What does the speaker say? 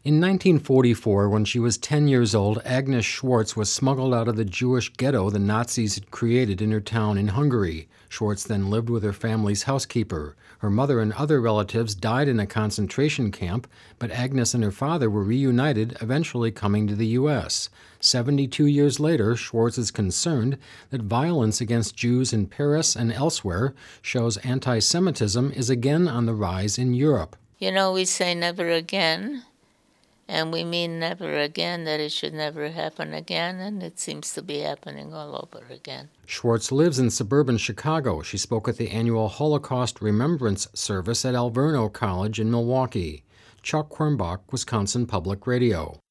In 1944, when she was 10 years old, Agnes Schwartz was smuggled out of the Jewish ghetto the Nazis had created in her town in Hungary. Schwartz then lived with her family's housekeeper. Her mother and other relatives died in a concentration camp, but Agnes and her father were reunited, eventually coming to the U.S. 72 years later, Schwartz is concerned that violence against Jews in Paris and elsewhere shows anti-Semitism is again on the rise in Europe. You know, we say never again, and we mean never again, that it should never happen again, and it seems to be happening all over again. Schwartz lives in suburban Chicago. She spoke at the annual Holocaust Remembrance Service at Alverno College in Milwaukee. Chuck Quirmbach, Wisconsin Public Radio.